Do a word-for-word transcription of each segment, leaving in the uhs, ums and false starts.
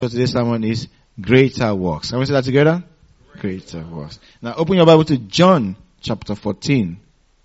So today's sermon is greater works. Can we say that together? Greater works. Now open your Bible to John chapter fourteen.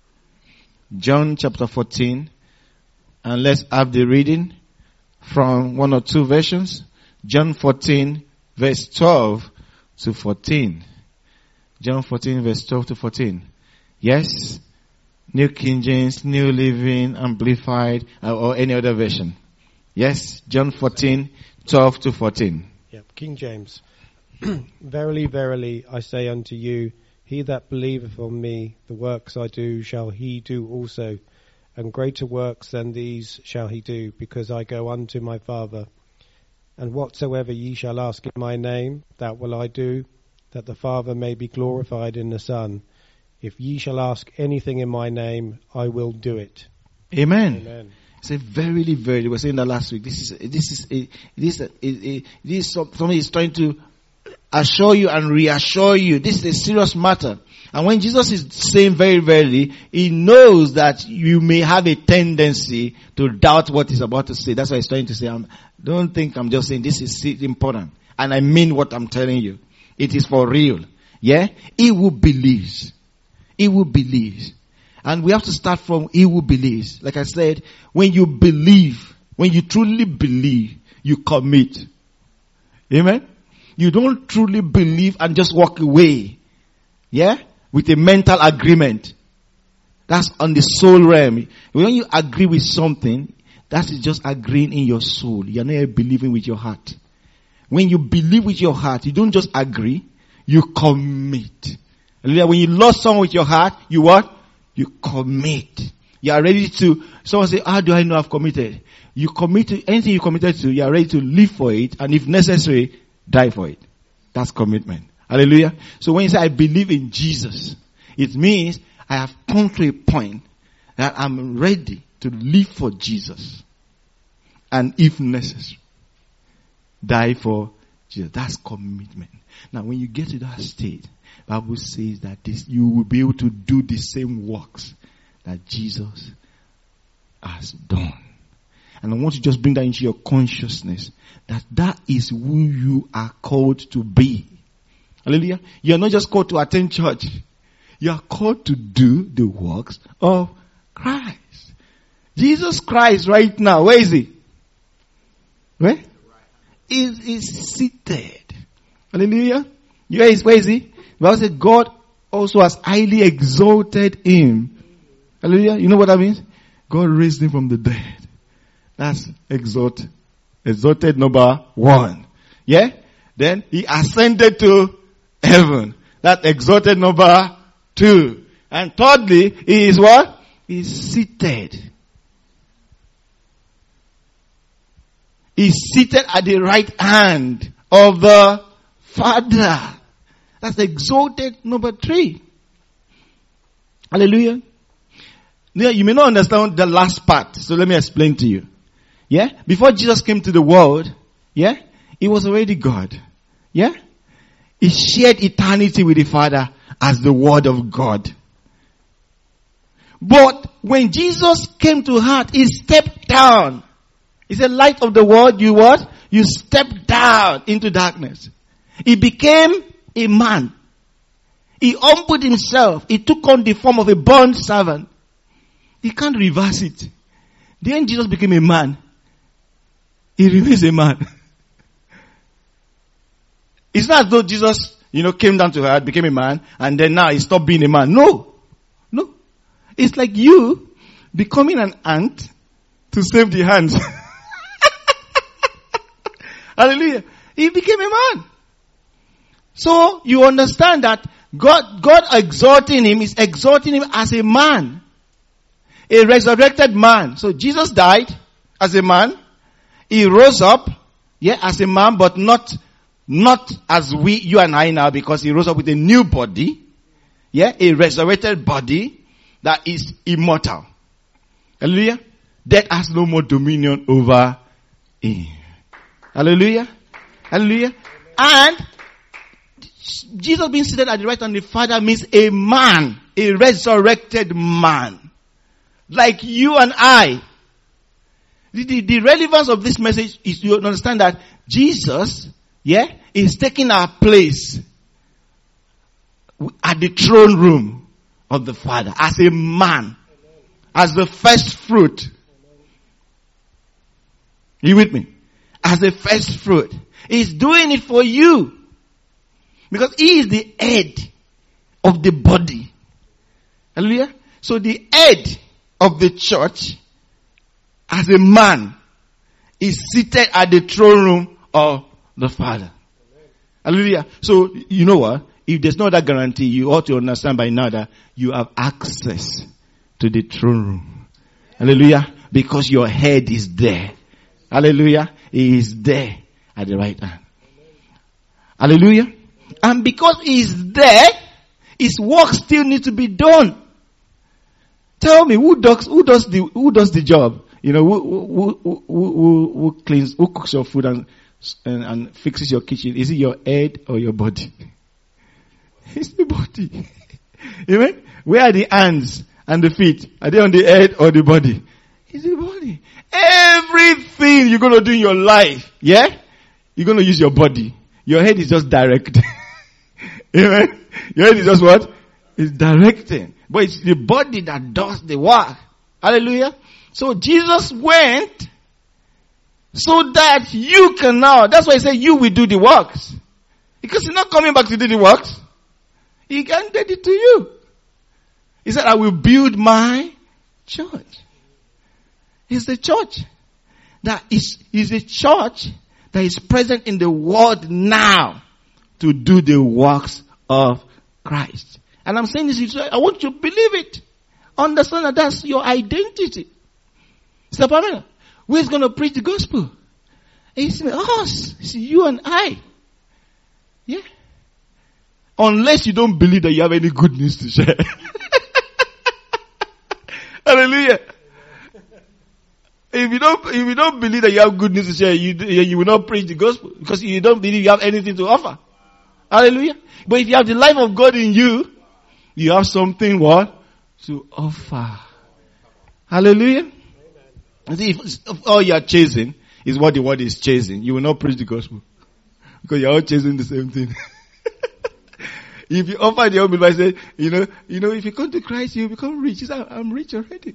John chapter fourteen. And let's have the reading from one or two versions. John fourteen verse twelve to fourteen. John fourteen verse twelve to fourteen. Yes? New King James, New Living, Amplified, or any other version. Yes? John fourteen, twelve to fourteen. Yep, King James. Verily, verily, I say unto you, he that believeth on me, the works I do shall he do also, and greater works than these shall he do, because I go unto my Father. And whatsoever ye shall ask in my name, that will I do, that the Father may be glorified in the Son. If ye shall ask anything in my name, I will do it. Amen. Amen. Say verily, verily. We were saying that last week. This is this is a, this is a, a, this is something is trying to assure you and reassure you. This is a serious matter. And when Jesus is saying very, verily, he knows that you may have a tendency to doubt what he's about to say. That's why he's trying to say, I'm, don't think I'm just saying this is important. And I mean what I'm telling you. It is for real. Yeah? He who believes. He who believes. And we have to start from he who believes. Like I said, when you believe, when you truly believe, you commit. Amen? You don't truly believe and just walk away. Yeah? With a mental agreement. That's on the soul realm. When you agree with something, that is just agreeing in your soul. You're not believing with your heart. When you believe with your heart, you don't just agree, you commit. When you love someone with your heart, you what? You commit. You are ready to, someone say, how do I know I've committed? You commit to, anything you committed to, you are ready to live for it, and if necessary, die for it. That's commitment. Hallelujah. So when you say, I believe in Jesus, it means I have come to a point that I'm ready to live for Jesus. And if necessary, die for Jesus. That's commitment. Now when you get to that state, the Bible says that this, you will be able to do the same works that Jesus has done. And I want to just bring that into your consciousness, that that is who you are called to be. Hallelujah. You are not just called to attend church. You are called to do the works of Christ. Jesus Christ right now, where is he? Where? Is is seated. Hallelujah. Where is, where is he? The Bible says God also has highly exalted him. Hallelujah. You know what that means? God raised him from the dead. That's exalt, exalted number one. Yeah? Then he ascended to heaven. That's exalted number two. And thirdly, he is what? He is seated. He is seated at the right hand of the Father. That's exalted number three. Hallelujah. Now, you may not understand the last part, so let me explain to you. Yeah? Before Jesus came to the world, yeah? He was already God. Yeah? He shared eternity with the Father as the Word of God. But when Jesus came to earth, he stepped down. He said, light of the world, you what? You stepped down into darkness. He became a man. He humbled himself. He took on the form of a bond servant. He can't reverse it. Then Jesus became a man. He remains a man. It's not as though Jesus, you know, came down to earth, became a man, and then now he stopped being a man. No. No. It's like you becoming an ant to save the ants. Hallelujah. He became a man. So you understand that God, God exalting him is exalting him as a man. A resurrected man. So Jesus died as a man. He rose up, yeah, as a man, but not, not as we, you and I now, because he rose up with a new body. Yeah, a resurrected body that is immortal. Hallelujah. Death has no more dominion over him. Hallelujah. Hallelujah. And Jesus being seated at the right hand of the Father means a man, a resurrected man. Like you and I. The, the, the relevance of this message is to understand that Jesus, yeah, is taking our place at the throne room of the Father as a man, as the first fruit. You with me? As a first fruit. He's doing it for you. Because he is the head of the body. Hallelujah. So the head of the church, as a man, is seated at the throne room of the Father. Hallelujah. So, you know what? If there's no other guarantee, you ought to understand by now that you have access to the throne room. Hallelujah. Because your head is there. Hallelujah. He is there at the right hand. Hallelujah. And because he is there, his work still needs to be done. Tell me, who does, who does the, who does the job? You know, who, who, who, who, who cleans, who cooks your food and, and, and fixes your kitchen? Is it your head or your body? It's the body. Amen? Where are the hands and the feet? Are they on the head or the body? It's the body. Everything you're going to do in your life, yeah? You're going to use your body. Your head is just direct. Amen? Your head is just what? It's directing. But it's the body that does the work. Hallelujah. So Jesus went so that you can now. That's why he said you will do the works. Because he's not coming back to do the works. He handed it to you. He said, I will build my church. It's the church that is, is a church that is present in the world now to do the works of Christ. And I'm saying this, I want you to believe it. Understand that that's your identity. Sister Pamela, who's going to preach the gospel? It's us. It's you and I. Yeah. Unless you don't believe that you have any good news to share. Hallelujah. If you don't, if you don't believe that you have good news to share, you, you will not preach the gospel because you don't believe you have anything to offer. Hallelujah. But if you have the life of God in you, you have something what? To offer. Hallelujah. If, if all you are chasing is what the word is chasing, you will not preach the gospel. Because you are all chasing the same thing. If you offer the unbeliever, I say, you know, you know, if you come to Christ, you become rich. He said, I'm rich already.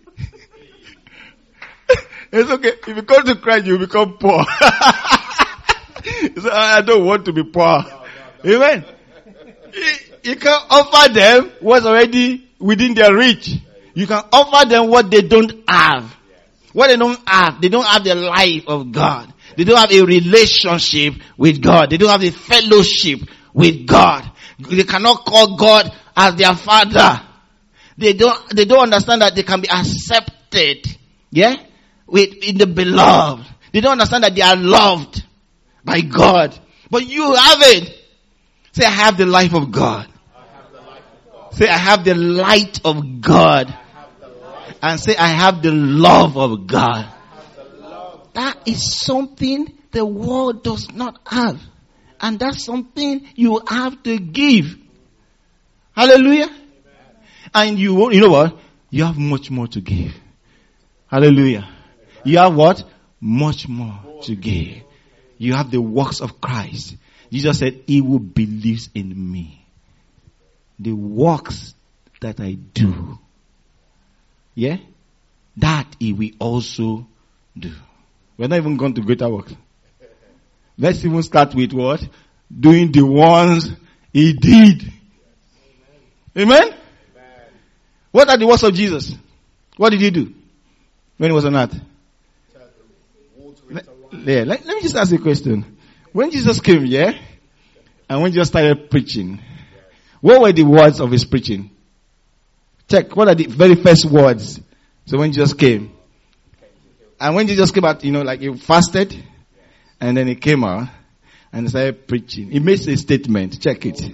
It's okay. If you come to Christ, you become poor. He said, I don't want to be poor. Amen. You, you can offer them what's already within their reach. You can offer them what they don't have. What they don't have, they don't have the life of God. They don't have a relationship with God. They don't have a fellowship with God. They cannot call God as their father. They don't, they don't understand that they can be accepted. Yeah? With, in the beloved. They don't understand that they are loved by God. But you have it. Say, I have the life of God. I have the life of God. Say, I have the light of God. And say, I have the love of God. That is something the world does not have. And that's something you have to give. Hallelujah. Amen. And you, you know what? You have much more to give. Hallelujah. Amen. You have what? Much more to give. You have the works of Christ. Jesus said, he who believes in me, the works that I do, yeah, that he will also do. We're not even going to greater works. Let's even start with what? Doing the ones he did. Amen? Amen? What are the works of Jesus? What did he do when he was on earth? Let, yeah, let, let me just ask you a question. When Jesus came, yeah, and when Jesus started preaching, what were the words of his preaching? Check, what are the very first words? So when Jesus came, and when Jesus came out, you know, like he fasted, and then he came out, and he started preaching. He made a statement. Check it.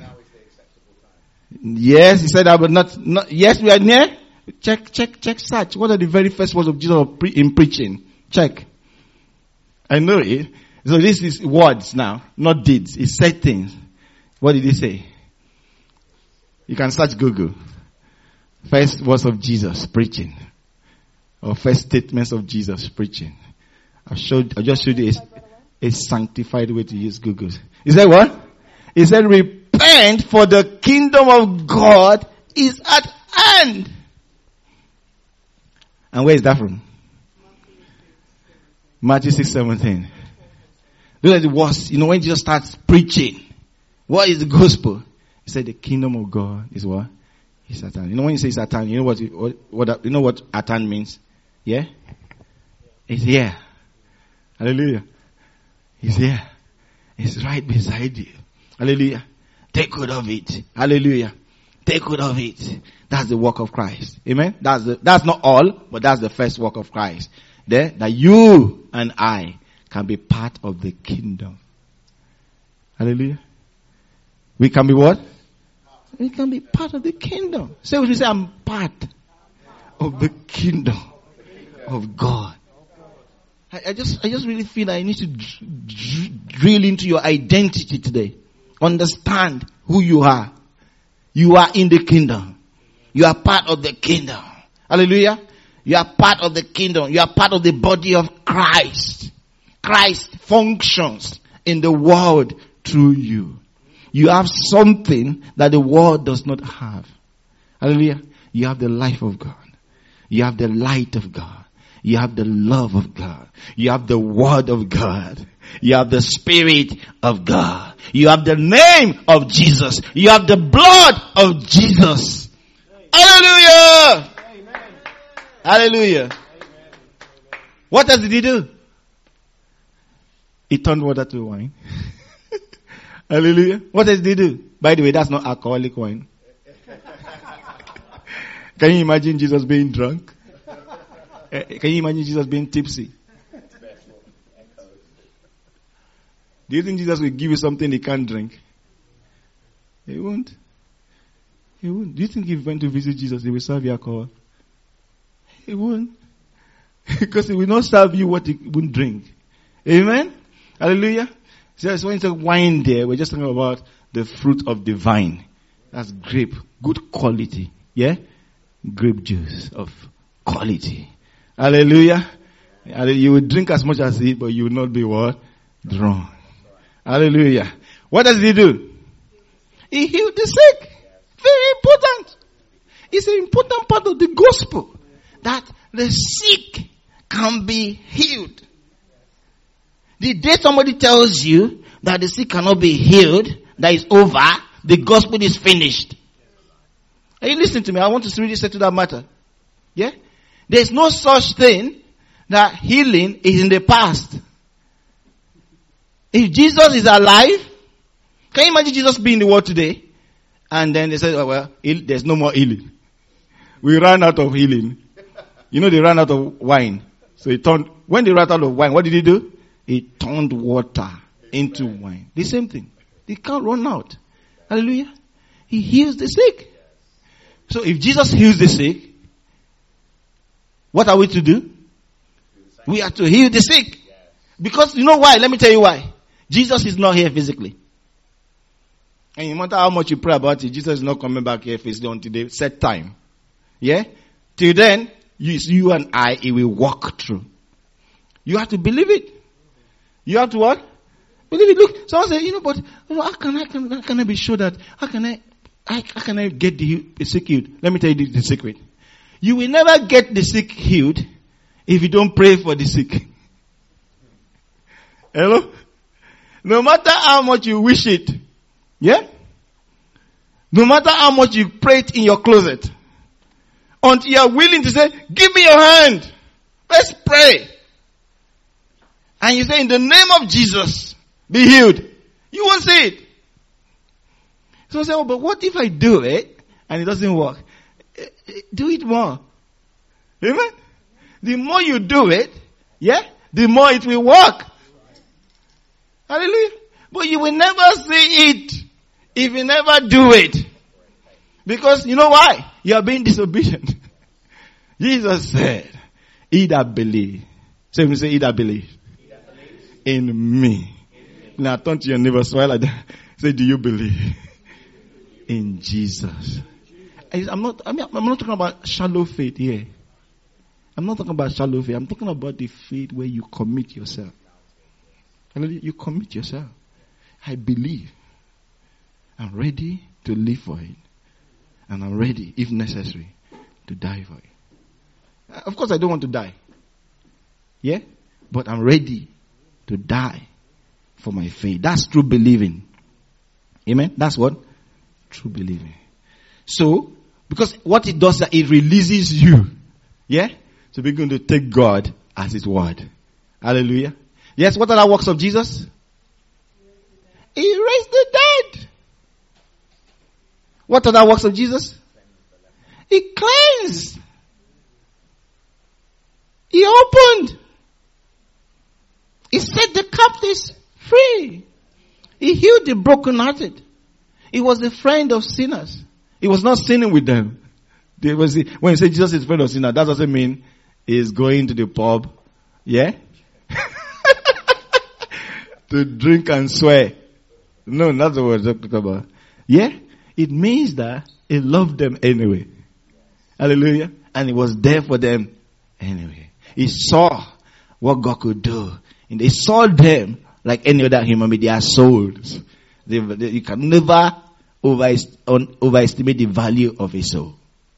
Yes, he said, I will not, not, yes, we are near. Check, check, check, search. What are the very first words of Jesus in preaching? Check. I know it. So this is words now, not deeds. He said things. What did he say? You can search Google. First words of Jesus preaching. Or first statements of Jesus preaching. I showed, I just showed you. a sanctified way to use Google. He said what? He said, repent, for the kingdom of God is at hand. And where is that from? Matthew six seventeen. Look at the words. You know, when Jesus starts preaching, what is the gospel? He said the kingdom of God is what? It's at hand. You know, when you say it's at hand, you know what, what, what you know what at hand means? Yeah? It's here. Hallelujah. It's here. It's right beside you. Hallelujah. Take hold of it. Hallelujah. Take hold of it. That's the work of Christ. Amen. That's the, that's not all, but that's the first work of Christ. There, that you and I can be part of the kingdom. Hallelujah. We can be what? We can be part of the kingdom. Say what you say, I'm part of the kingdom of God. I, I just, I just really feel that I need to dr- dr- drill into your identity today. Understand who you are. You are in the kingdom. You are part of the kingdom. Hallelujah. You are part of the kingdom. You are part of the body of Christ. Christ functions in the world through you. You have something that the world does not have. Hallelujah. You have the life of God. You have the light of God. You have the love of God. You have the word of God. You have the spirit of God. You have the name of Jesus. You have the blood of Jesus. Hallelujah. Amen. Hallelujah. Amen. What else did he do? He turned water to wine. Hallelujah. What else did he do? By the way, that's not alcoholic wine. Can you imagine Jesus being drunk? Uh, can you imagine Jesus being tipsy? Do you think Jesus will give you something he can't drink? He won't. He won't. Do you think if you went to visit Jesus, he will serve you alcohol? He won't. Because he will not serve you what he won't drink. Amen? Hallelujah. So when you say wine there, we're just talking about the fruit of the vine. That's grape. Good quality. Yeah? Grape juice of quality. Hallelujah. You will drink as much as it, but you will not be what? Drunk. Hallelujah. What does he do? He healed the sick. Very important. It's an important part of the gospel. That the sick can be healed. The day somebody tells you that the sick cannot be healed, that is over, the gospel is finished. Are you listening to me? I want to really settle that matter. Yeah? There's no such thing that healing is in the past. If Jesus is alive, can you imagine Jesus being in the world today? And then they said, oh, well, there's no more healing. We ran out of healing. You know, they ran out of wine. So he turned, when they ran out of wine, what did he do? He turned water into wine. The same thing. They can't run out. Hallelujah. He heals the sick. So if Jesus heals the sick, what are we to do? We are to heal the sick. Because you know why? Let me tell you why. Jesus is not here physically. And no matter how much you pray about it, Jesus is not coming back here physically until the set time. Yeah? Till then, you, you and I, he will walk through. You have to believe it. You have to what? Believe it. Look, someone said, you know, but you know, how can I, can, how can I be sure that, how can I, how, how can I get the, the sick healed? Let me tell you the, the secret. You will never get the sick healed if you don't pray for the sick. Hello? No matter how much you wish it, yeah? No matter how much you pray it in your closet, until you are willing to say, give me your hand. Let's pray. And you say, in the name of Jesus, be healed. You won't say it. So I say, oh, but what if I do it and it doesn't work? Do it more. Amen? The more you do it, yeah, the more it will work. Hallelujah. But you will never see it if you never do it. Because you know why? You are being disobedient. Jesus said, he that believe. So we say, he that believe. In me. Now turn to your neighbor, smile like that. Say, do you believe in Jesus? I'm not, I mean, I'm not talking about shallow faith here. I'm not talking about shallow faith. I'm talking about the faith where you commit yourself. Hallelujah. You commit yourself. I believe. I'm ready to live for it. And I'm ready, if necessary, to die for it. Of course, I don't want to die. Yeah? But I'm ready to die for my faith. That's true believing. Amen? That's what? True believing. So, because what it does is that it releases you. Yeah? To begin to take God as His word. Hallelujah. Yes, what are the works of Jesus? He raised the dead. What are the works of Jesus? He cleansed. He opened. He set the captives free. He healed the brokenhearted. He was a friend of sinners. He was not sinning with them. They was, when you say Jesus is a friend of sinners, that doesn't mean he's going to the pub, yeah? to drink and swear. No, that's what we're talking about. Yeah? It means that he loved them anyway. Hallelujah. And he was there for them anyway. He saw what God could do. And he saw them like any other human being. They are souls. They, they, you can never over, un, overestimate the value of a soul.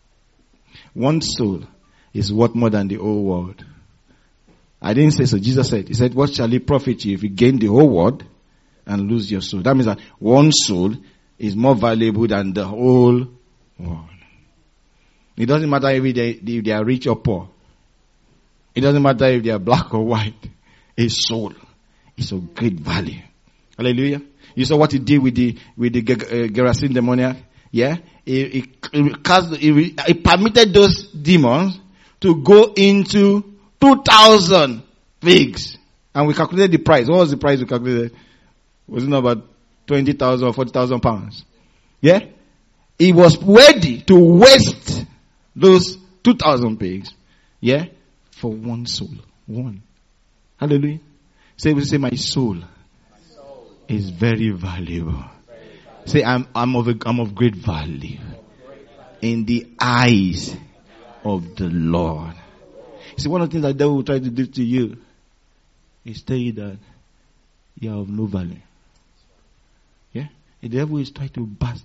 One soul is worth more than the whole world. I didn't say so. Jesus said, He said, what shall it profit you if you gain the whole world and lose your soul? That means that one soul is more valuable than the whole world. It doesn't matter if they, if they are rich or poor. It doesn't matter if they are black or white. A soul is of great value. Hallelujah. You saw what He did with the, with the uh, Gerasene demoniac? Yeah? He, he, he, cast, he, he permitted those demons to go into two thousand pigs. And we calculated the price. What was the price we calculated? Was it not about twenty thousand or forty thousand pounds? Yeah? He was ready to waste those two thousand pigs. Yeah? For one soul. One. Hallelujah. Say, we say, my soul, my soul is very valuable. Very valuable. Say, I'm, I'm of, a, I'm of great value in the eyes of the Lord. See, one of the things that the devil will try to do to you is tell you that you are of no value. Yeah? The devil is trying to bust,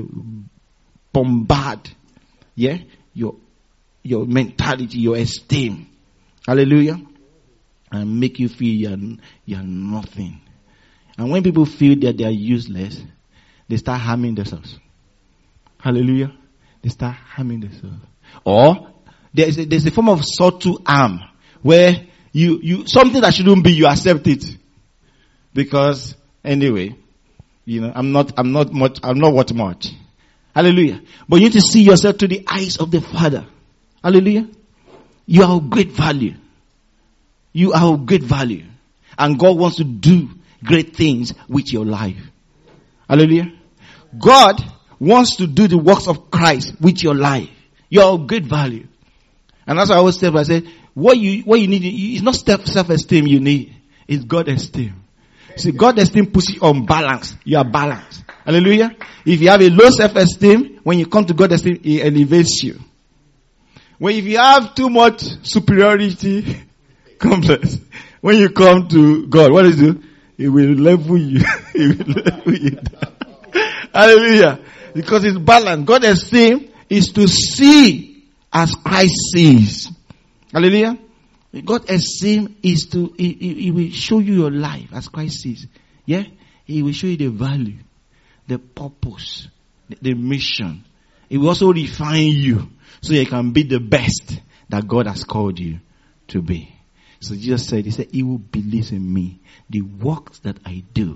bombard, yeah, your, your mentality, your esteem. Hallelujah. And make you feel you're, you're nothing. And when people feel that they are useless, they start harming themselves. Hallelujah. They start harming themselves. Or there's a, there's a form of subtle harm where you, you, something that shouldn't be, you accept it. Because anyway, you know, I'm not, I'm not much, I'm not worth much. Hallelujah. But you need to see yourself through the eyes of the Father. Hallelujah. You are of great value. You are of great value. And God wants to do great things with your life. Hallelujah. God wants to do the works of Christ with your life. You are of great value. And that's why I always say, I say, what you, what you need, it's not self-esteem you need. It's God-esteem. See, God-esteem puts you on balance. You are balanced. Hallelujah. If you have a low self-esteem, when you come to God-esteem, He elevates you. When if you have too much superiority complex, when you come to God, what is it? He will level you. He will level you down. Hallelujah. Because it's balanced. God-esteem is to see as Christ sees. Hallelujah. God-esteem is to, he, he, he will show you your life as Christ sees. Yeah? He will show you the value, the purpose, the, the mission. He will also refine you so you can be the best that God has called you to be. So Jesus said, He said, He who believes in me, the works that I do,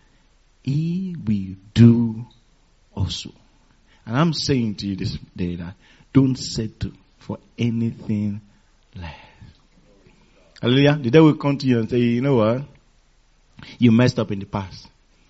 He will do also. And I'm saying to you this day that don't settle for anything less. Hallelujah. The devil will come to you and say, you know what? You messed up in the past.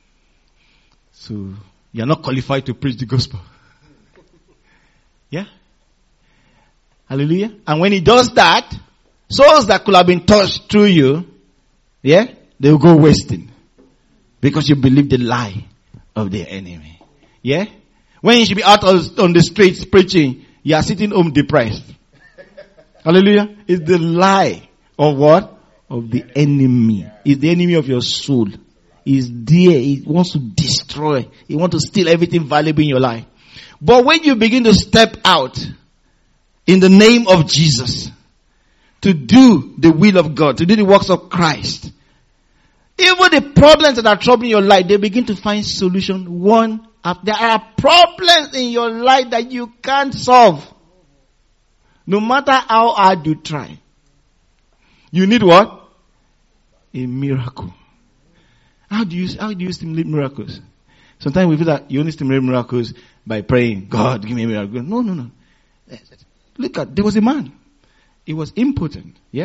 So you're not qualified to preach the gospel. Yeah? Hallelujah. And when he does that, souls that could have been touched through you, yeah, they will go wasting. Because you believe the lie of the enemy. Yeah? When you should be out on the streets preaching, you are sitting home depressed. Hallelujah. It's the lie of what? of the enemy. Is the enemy of your soul. Is there. He wants to destroy. He wants to steal everything valuable in your life. But when you begin to step out in the name of Jesus, to do the will of God, to do the works of Christ, even the problems that are troubling your life, they begin to find solution one after. There are problems in your life that you can't solve. No matter how hard you try. You need what? A miracle. How do you, how do you stimulate miracles? Sometimes we feel that you only stimulate miracles by praying, God, give me a miracle. No, no, no. Look at, there was a man. He was impotent. Yeah?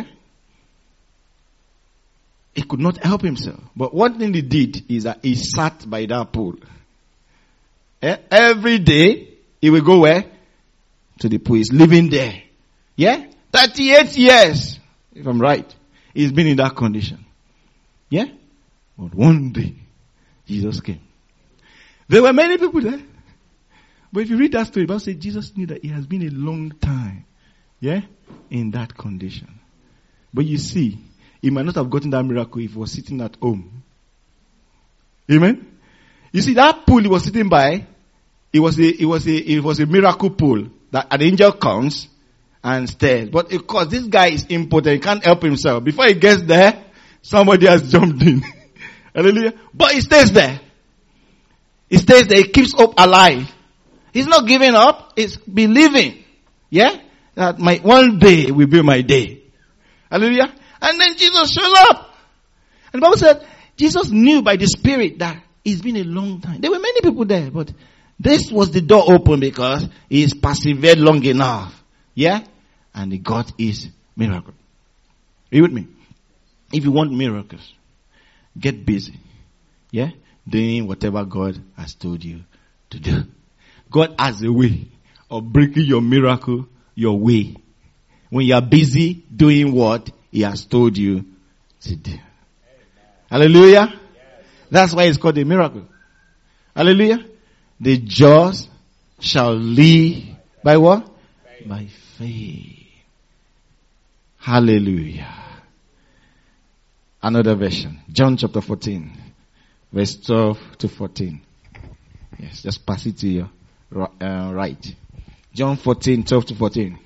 He could not help himself. But one thing he did is that he sat by that pool. Eh? Every day, he will go where? To the pool. He's living there. Yeah? thirty-eight years. If I'm right. He's been in that condition. Yeah? But one day, Jesus came. There were many people there. But if you read that story, the Bible says Jesus knew that he has been a long time. Yeah? In that condition. But you see, he might not have gotten that miracle if he was sitting at home. Amen? You see, that pool he was sitting by, it was a, it was a, it was a miracle pool that an angel comes and stares. But of course, this guy is impotent. He can't help himself. Before he gets there, somebody has jumped in. Hallelujah. But he stays there. He stays there. He keeps hope alive. He's not giving up. He's believing. Yeah? That my, one day will be my day. Hallelujah. And then Jesus shows up. And the Bible said, Jesus knew by the Spirit that it's been a long time. There were many people there, but this was the door open because he's persevered long enough. Yeah? And he got his miracle. Are you with me? If you want miracles, get busy. Yeah? Doing whatever God has told you to do. God has a way of bringing your miracle your way. When you are busy doing what He has told you to do. Amen. Hallelujah. Yes. That's why it's called a miracle. Hallelujah. The just shall live by what? Faith. By faith. Hallelujah. Another version. John chapter fourteen. Verse twelve to fourteen. Yes, just pass it to your uh, right. John fourteen, twelve to fourteen.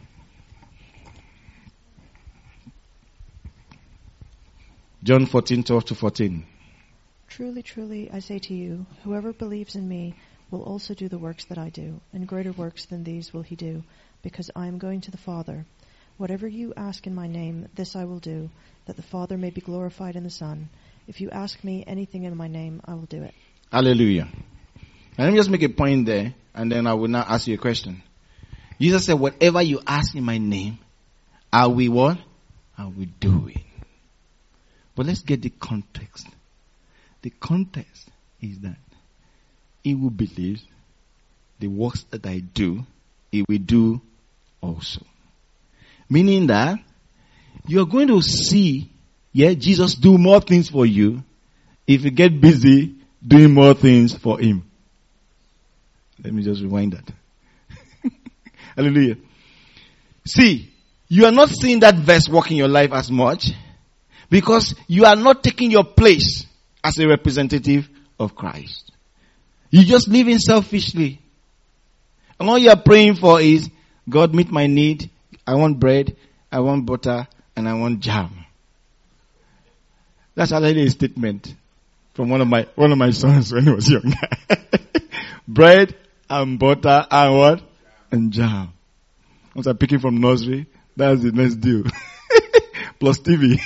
John fourteen, twelve to fourteen. Truly, truly, I say to you, whoever believes in me will also do the works that I do, and greater works than these will he do, because I am going to the Father. Whatever you ask in my name, this I will do, that the Father may be glorified in the Son. If you ask me anything in my name, I will do it. Hallelujah. And let me just make a point there, and then I will now ask you a question. Jesus said, whatever you ask in my name, I will what? I will do it. But let's get the context. The context is that he who believes the works that I do, he will do also. Meaning that you're going to see, yeah, Jesus do more things for you if you get busy doing more things for him. Let me just rewind that. Hallelujah. See, you are not seeing that verse work in your life as much because you are not taking your place as a representative of Christ. You just living selfishly. And all you are praying for is, God, meet my need. I want bread, I want butter, and I want jam. That's actually a statement from one of my one of my sons when he was young. Bread and butter and what? And jam. Once I pick it from nursery, that's the next deal. Plus T V.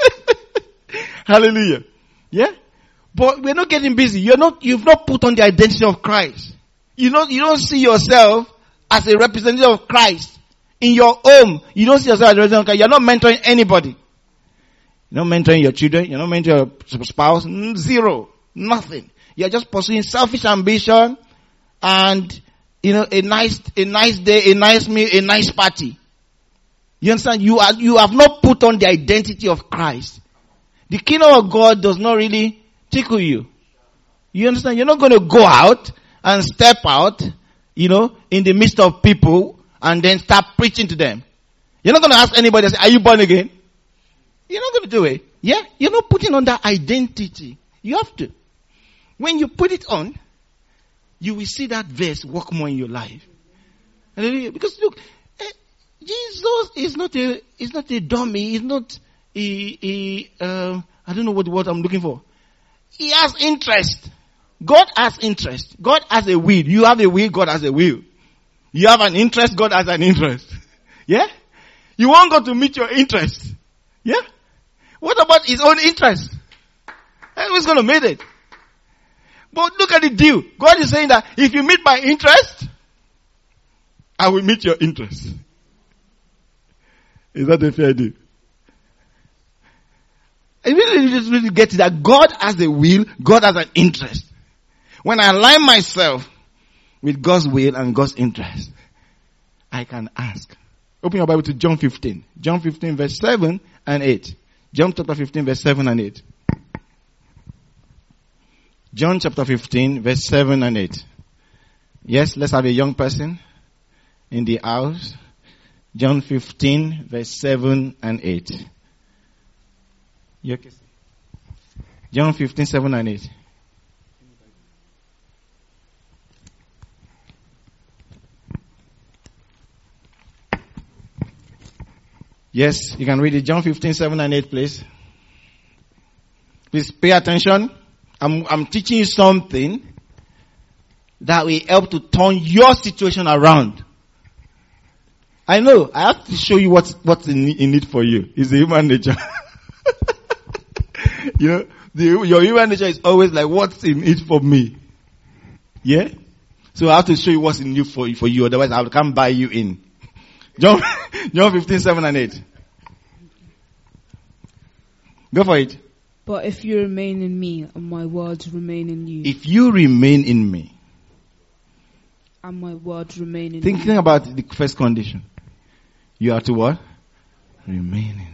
Hallelujah. Yeah? But we're not getting busy. You're not, you've not put on the identity of Christ. You know, you don't see yourself as a representative of Christ. In your home, you don't see yourself as a representative of Christ. You're not mentoring anybody. You're not mentoring your children. You're not mentoring your spouse. Zero. Nothing. You're just pursuing selfish ambition and, you know, a nice, a nice day, a nice meal, a nice party. You understand? You are, you have not put on the identity of Christ. The kingdom of God does not really tickle you. You understand? You're not going to go out and step out, you know, in the midst of people and then start preaching to them. You're not going to ask anybody, say, are you born again? You're not going to do it. Yeah? You're not putting on that identity. You have to. When you put it on, you will see that verse work more in your life. Hallelujah. Because look, eh, Jesus is not a, is not a dummy. He's not a, a uh, I don't know what word I'm looking for. He has interest. God has interest. God has a will. You have a will, God has a will. You have an interest, God has an interest. Yeah? You want God to meet your interest. Yeah? What about his own interest? Who's going to meet it? But look at the deal. God is saying that if you meet my interest, I will meet your interest. Is that a fair deal? I really just really get it that God has a will, God has an interest. When I align myself with God's will and God's interest, I can ask. Open your Bible to John fifteen. John fifteen verse seven and eight. John chapter fifteen verse seven and eight. John chapter fifteen verse seven and eight. Yes, let's have a young person in the house. John fifteen verse seven and eight. You okay? John fifteen, seven and eight. Yes, you can read it. John fifteen, seven and eight, please. Please pay attention. I'm, I'm teaching you something that will help to turn your situation around. I know, I have to show you what's, what's in, in it for you. It's the human nature. You know, the, your human nature is always like, what's in it for me? Yeah? So I have to show you what's in it for, for you, otherwise I can't buy you in. John, John fifteen, seven and eight. Go for it. But if you remain in me and my words remain in you. If you remain in me. And my words remain in Thinking you. about the first condition. You are to what? Remain in me.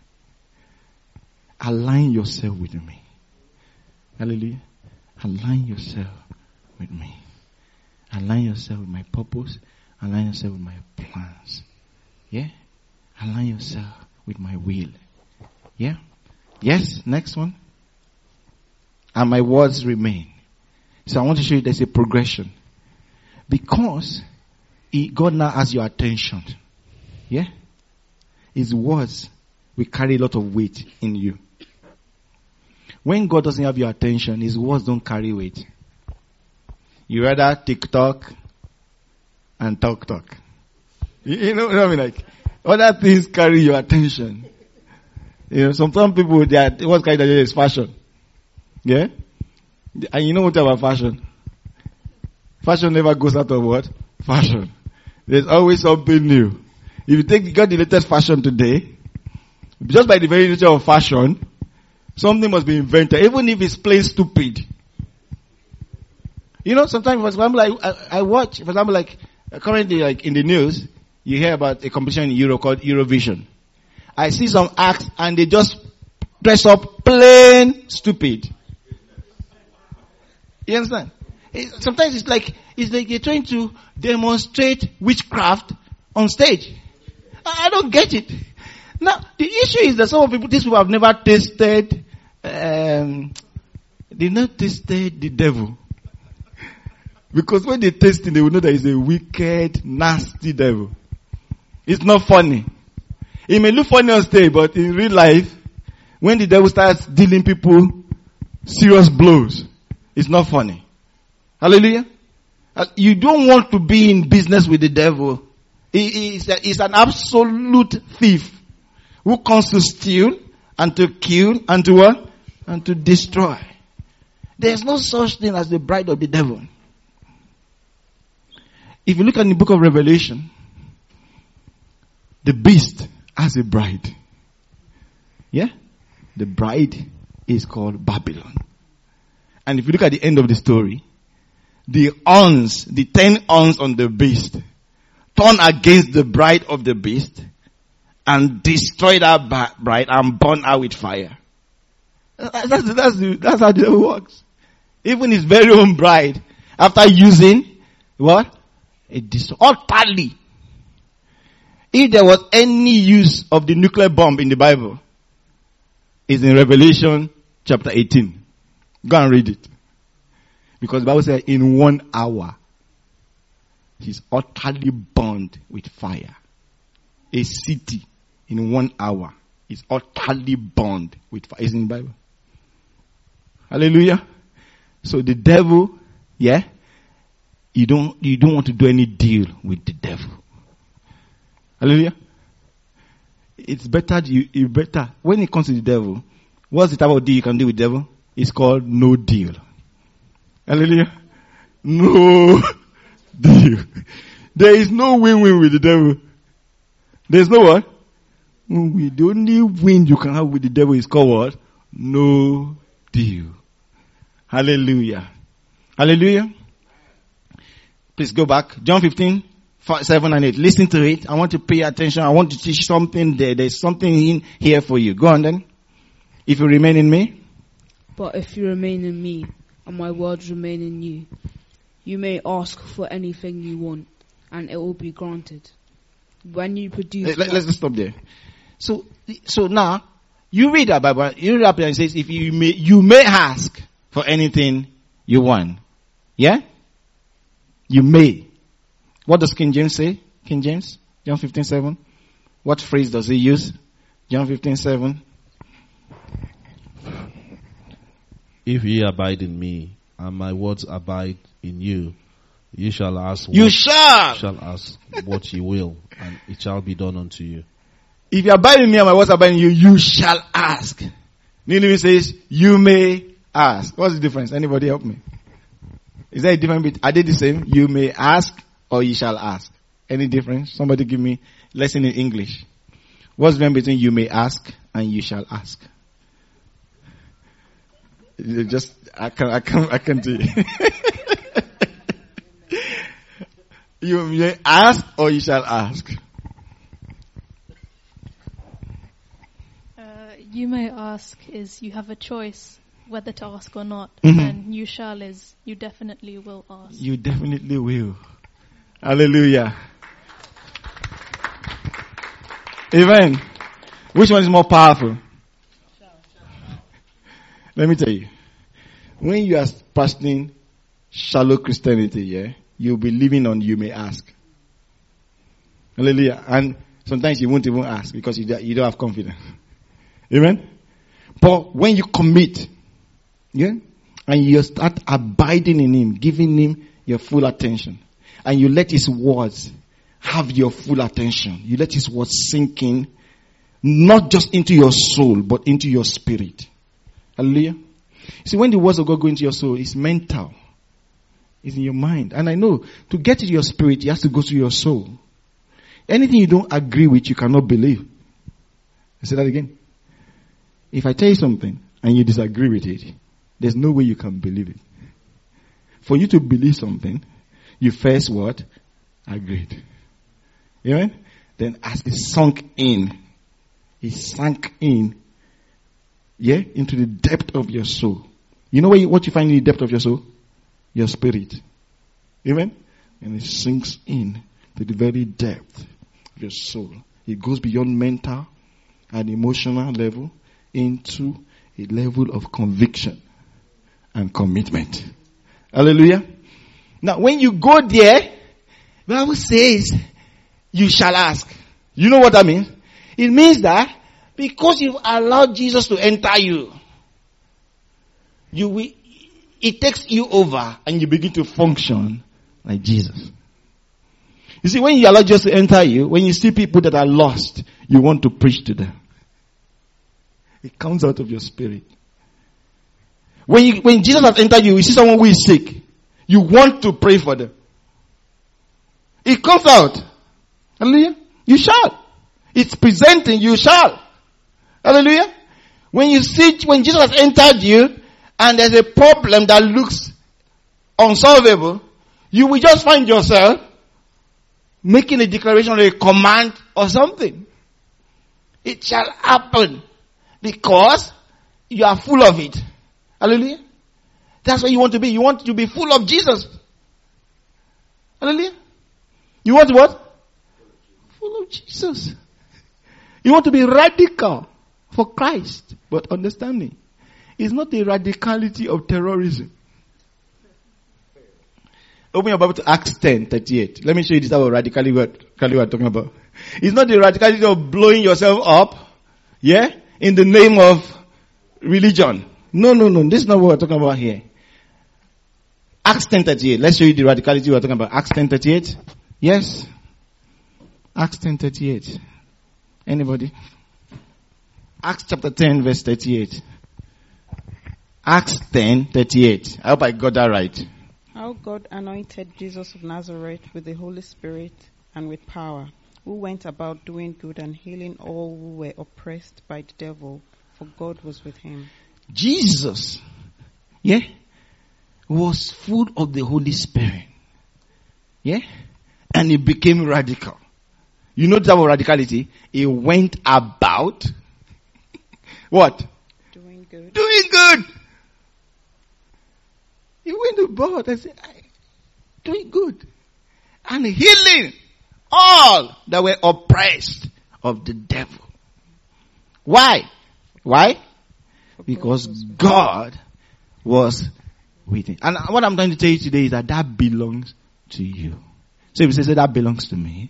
Align yourself with me. Hallelujah. Align yourself with me. Align yourself with my purpose. Align yourself with my plans. Yeah? Align yourself with my will. Yeah? Yes? Next one. And my words remain. So I want to show you there's a progression. Because he, God now has your attention. Yeah? His words will carry a lot of weight in you. When God doesn't have your attention, his words don't carry weight. You rather TikTok and talk talk. You, you know what I mean? Like, other things carry your attention. You know, sometimes people, they are, what's carrying their attention is fashion. Yeah? And you know what about fashion? Fashion never goes out of what? Fashion. There's always something new. If you take, you got the latest fashion today, just by the very nature of fashion, something must be invented, even if it's plain stupid. You know, sometimes, for example, I, I, I watch, for example, like, currently, like, in the news, you hear about a competition in Europe called Eurovision. I see some acts and they just dress up plain stupid. You understand? It, sometimes it's like, it's like they're trying to demonstrate witchcraft on stage. I, I don't get it. Now, the issue is that some of people, these people have never tasted, um, they've not tasted the devil. Because when they taste it, they will know that it's a wicked, nasty devil. It's not funny. It may look funny on stage, but in real life, when the devil starts dealing people serious blows, it's not funny. Hallelujah. You don't want to be in business with the devil. He is he's an absolute thief who comes to steal and to kill and to what? And to destroy. There's no such thing as the bride of the devil. If you look at the book of Revelation, the beast has a bride. Yeah? The bride is called Babylon. And if you look at the end of the story, the horns, the ten horns on the beast, turn against the bride of the beast and destroy that bride and burn her with fire. That's, that's, that's, that's how the devil works. Even his very own bride, after using what? It destroyed utterly. If there was any use of the nuclear bomb in the Bible, is in Revelation chapter eighteen. Go and read it. Because the Bible says in one hour, he's utterly burned with fire. A city in one hour is utterly burned with fire. It's in the Bible. Hallelujah. So the devil, yeah, you don't, you don't want to do any deal with the devil. Hallelujah. It's better, you, you better, when it comes to the devil, what's the type of deal you can do with the devil? It's called no deal. Hallelujah. No deal. There is no win-win with the devil. There's no what? The only win you can have with the devil is called what? No deal. Hallelujah. Hallelujah. Please go back. John fifteen, seven and eight. Listen to it. I want to pay attention. I want to teach something there. There's something in here for you. Go on then. If you remain in me. But if you remain in me, and my words remain in you, you may ask for anything you want, and it will be granted. When you produce... Let, let's just stop there. So, so now, you read that Bible, you read that and it says, if you may, you may ask for anything you want. Yeah? You may. What does King James say? King James? John fifteen seven. What phrase does he use? John fifteen seven. If ye abide in me, and my words abide in you, you shall ask what, you shall. shall ask what ye will, and it shall be done unto you. If you abide in me and my words abide in you, you shall ask. New Living says, you may ask. What's the difference? Anybody help me? Is there a difference between, are they the same? You may ask or you shall ask. Any difference? Somebody give me lesson in English. What's the difference between you may ask and you shall ask? You just, I can, I can, I can do it. You may ask or you shall ask. Uh, you may ask is you have a choice whether to ask or not. Mm-hmm. And you shall is you definitely will ask. You definitely will. Hallelujah. Amen. Which one is more powerful? Let me tell you. When you are practicing shallow Christianity, yeah, you'll be living on you may ask. Hallelujah. And sometimes you won't even ask because you don't, you don't have confidence. Amen. But when you commit, yeah, and you start abiding in him, giving him your full attention, and you let his words have your full attention, you let his words sink in, not just into your soul, but into your spirit. Hallelujah. See, when the words of God go into your soul, it's mental. It's in your mind. And I know, to get to your spirit, it has to go to your soul. Anything you don't agree with, you cannot believe. I say that again. If I tell you something, and you disagree with it, there's no way you can believe it. For you to believe something, you first what? Agreed. Amen? Then as it sunk in, it sank in, yeah, into the depth of your soul. You know what you, what you find in the depth of your soul? Your spirit. Amen? And it sinks in to the very depth of your soul. It goes beyond mental and emotional level into a level of conviction and commitment. Hallelujah. Now when you go there, the Bible says, you shall ask. You know what that means? It means that because you've allowed Jesus to enter you, you will, it takes you over and you begin to function like Jesus. You see, when you allow Jesus to enter you, when you see people that are lost, you want to preach to them. It comes out of your spirit. When you, when Jesus has entered you, you see someone who is sick, you want to pray for them. It comes out. Hallelujah. You shall. It's presenting, you shall. Hallelujah. When you see, when Jesus has entered you, and there's a problem that looks unsolvable, you will just find yourself making a declaration or a command or something. It shall happen because you are full of it. Hallelujah. That's what you want to be. You want to be full of Jesus. Hallelujah. You want what? Full of Jesus. You want to be radical. for Christ. But understand me, it's not a radicality of terrorism. Open your Bible to Acts ten thirty-eight. Let me show you this type of radicality we're talking about. It's not the radicality of blowing yourself up, yeah, in the name of religion. No, no, no. This is not what we're talking about here. Acts ten thirty-eight. Let's show you the radicality we're talking about. Acts ten thirty-eight. Yes. Acts ten thirty-eight. Anybody? Acts chapter ten verse thirty-eight. Acts ten thirty-eight. I hope I got that right. How God anointed Jesus of Nazareth with the Holy Spirit and with power, who went about doing good and healing all who were oppressed by the devil, for God was with him. Jesus, yeah, was full of the Holy Spirit. Yeah? And he became radical. You know the type of radicality? He went about what? Doing good. Doing good. He went about and said, doing good. And healing all that were oppressed of the devil. Why? Why? Because God was with him. And what I'm trying to tell you today is that that belongs to you. So if you say that belongs to me,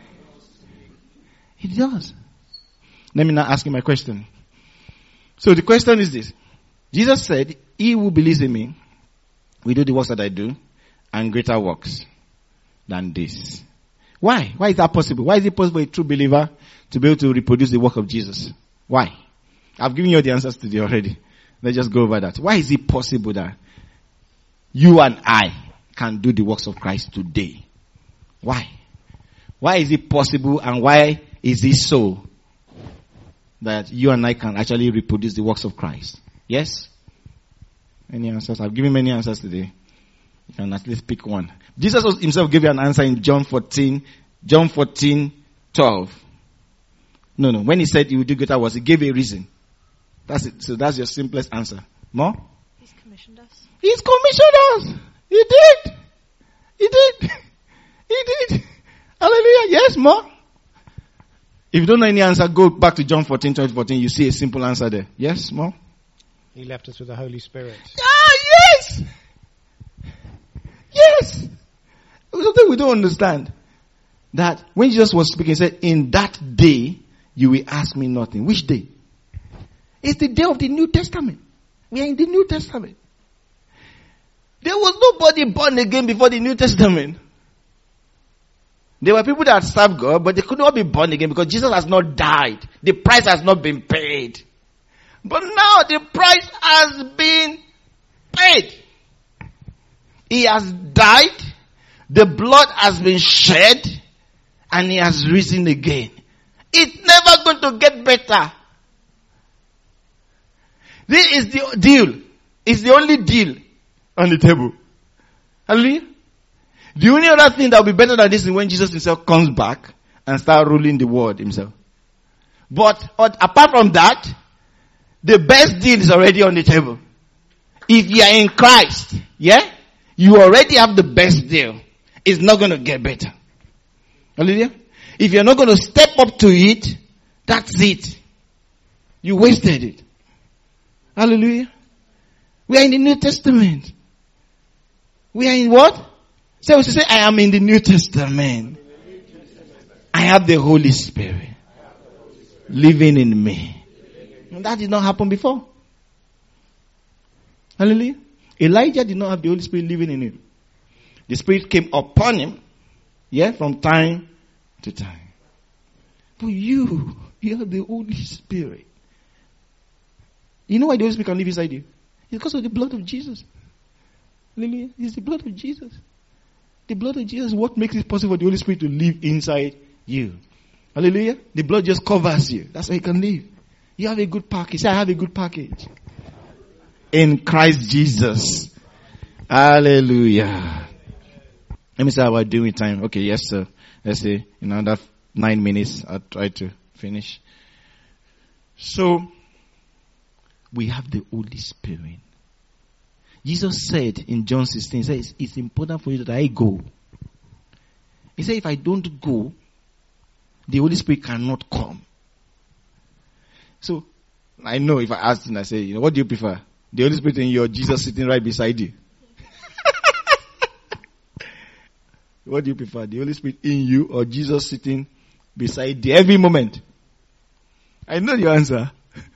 it does. Let me now ask you my question. So the question is this. Jesus said, he who believes in me will do the works that I do and greater works than this. Why? Why is that possible? Why is it possible for a true believer to be able to reproduce the work of Jesus? Why? I've given you the answers today already. Let's just go over that. Why is it possible that you and I can do the works of Christ today? Why? Why is it possible and why is it so that you and I can actually reproduce the works of Christ? Yes? Any answers? I've given many answers today. You can at least pick one. Jesus himself gave you an answer in John fourteen, John fourteen, twelve. No, no. When he said he would do greater works, he gave a reason. That's it. So that's your simplest answer. More? He's commissioned us. He's commissioned us. He did. He did. He did. Hallelujah. Yes, more? If you don't know any answer, go back to John fourteen, twelve, fourteen. You see a simple answer there. Yes, more? He left us with the Holy Spirit. Ah, yes! Yes! Something we don't understand. That when Jesus was speaking, he said, in that day, you will ask me nothing. Which day? It's the day of the New Testament. We are in the New Testament. There was nobody born again before the New Testament. There were people that served God, but they could not be born again because Jesus has not died. The price has not been paid. But now the price has been paid. He has died. The blood has been shed. And he has risen again. It's never going to get better. This is the deal. It's the only deal on the table. Hallelujah. The only other thing that will be better than this is when Jesus himself comes back and starts ruling the world himself. But apart from that, the best deal is already on the table. If you are in Christ, yeah, you already have the best deal. It's not going to get better. Hallelujah. If you're not going to step up to it, that's it. You wasted it. Hallelujah. We are in the New Testament. We are in what? So we say, I am in the New Testament. I have the Holy Spirit living in me. And that did not happen before. Hallelujah. Elijah did not have the Holy Spirit living in him. The Spirit came upon him, yeah, from time to time. But you, you have the Holy Spirit. You know why the Holy Spirit can live inside you? It's because of the blood of Jesus. Hallelujah. It's the blood of Jesus. The blood of Jesus is what makes it possible for the Holy Spirit to live inside you. Hallelujah. The blood just covers you. That's why you can live. You have a good package. Say, I have a good package. In Christ Jesus. Hallelujah. Let me see how we're doing with time. Okay, yes, sir. Let's say in another nine minutes, I'll try to finish. So, we have the Holy Spirit. Jesus said in John sixteen, he says, it's important for you that I go. He said, if I don't go, the Holy Spirit cannot come. So, I know if I ask him, I say, you know, what do you prefer? The Holy Spirit in you or Jesus sitting right beside you? What do you prefer? The Holy Spirit in you or Jesus sitting beside you every moment? I know the answer.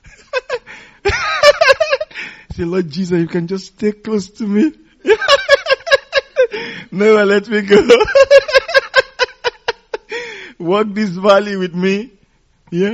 Say, Lord Jesus, you can just stay close to me. Never let me go. Walk this valley with me. Yeah.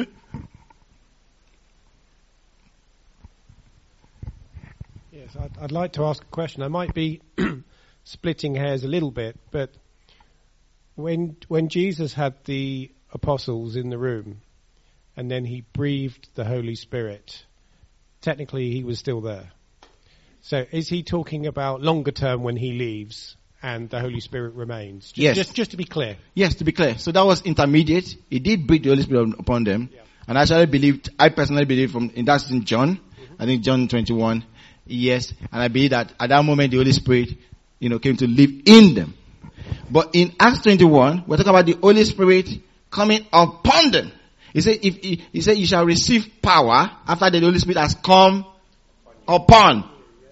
Yes, I'd, I'd like to ask a question. I might be splitting hairs a little bit, but when when Jesus had the apostles in the room and then he breathed the Holy Spirit, technically he was still there. So is he talking about longer term when he leaves and the Holy Spirit remains? Just, Yes. Just, just to be clear. Yes, to be clear. So that was intermediate. He did breathe the Holy Spirit upon them. Yeah. And I actually believed, I personally believe from, and that's in John, mm-hmm. I think John twenty-one. Yes. And I believe that at that moment the Holy Spirit, you know, came to live in them. But in Acts twenty-one, we're talking about the Holy Spirit coming upon them. He said, if he, he said, you shall receive power after the Holy Spirit has come upon.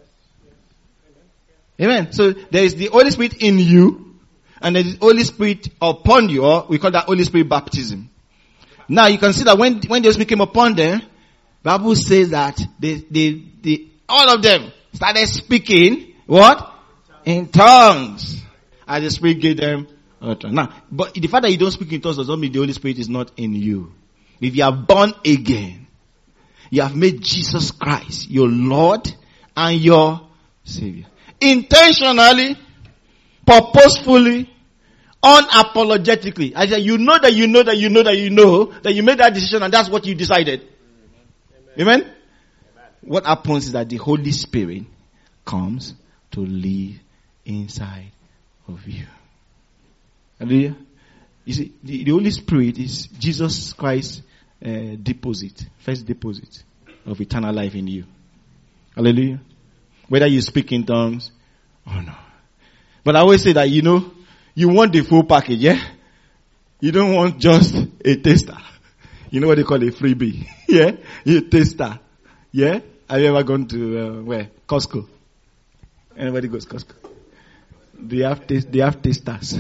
Amen. So there is the Holy Spirit in you, and there is the Holy Spirit upon you, or we call that Holy Spirit baptism. Now you can see that when when the Holy Spirit came upon them, the Bible says that they they they all of them started speaking what? In tongues. As the Spirit gave them utterance. Now, but the fact that you don't speak in tongues does not mean the Holy Spirit is not in you. If you are born again, you have made Jesus Christ your Lord and your Savior. Intentionally, purposefully, unapologetically. I said, you know that you know that you know that you know that you made that decision and that's what you decided. Amen? Amen? Amen. What happens is that the Holy Spirit comes to live inside of you. Hallelujah. You see, the, the Holy Spirit is Jesus Christ's uh, deposit, first deposit of eternal life in you. Hallelujah. Whether you speak in tongues or no. But I always say that, you know, you want the full package, yeah? You don't want just a taster. You know what they call a freebie? Yeah? You taster. Yeah? Have you ever gone to, uh, where? Costco. Anybody goes Costco? They have taste, they have tasters.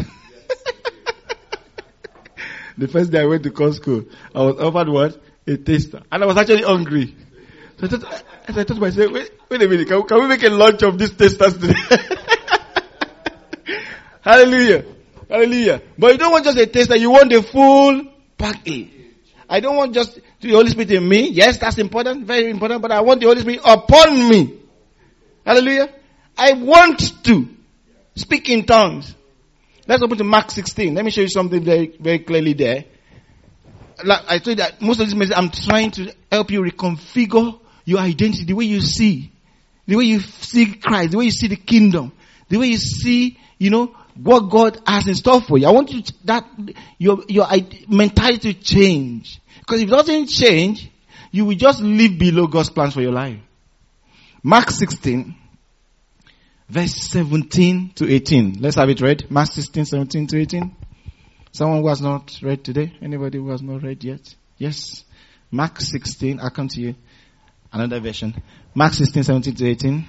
The first day I went to Costco, I was offered what? A taster. And I was actually hungry. So I thought, I thought to myself, wait, wait a minute, can, can we make a lunch of these tasters today? Hallelujah. Hallelujah. But you don't want just a taster, you want the full package. I don't want just the Holy Spirit in me. Yes, that's important, very important, but I want the Holy Spirit upon me. Hallelujah. I want to speak in tongues. Let's open to Mark sixteen. Let me show you something very, very clearly there. Like I told you that most of this message, I'm trying to help you reconfigure your identity, the way you see, the way you see Christ, the way you see the kingdom, the way you see, you know, what God has in store for you. I want you to, that your your mentality to change, because if it doesn't change, you will just live below God's plans for your life. Mark sixteen. Verse seventeen to eighteen. Let's have it read. Mark sixteen, seventeen to eighteen. Someone who has not read today? Anybody who has not read yet? Yes. Mark sixteen. I'll come to you. Another version. Mark sixteen, seventeen to eighteen.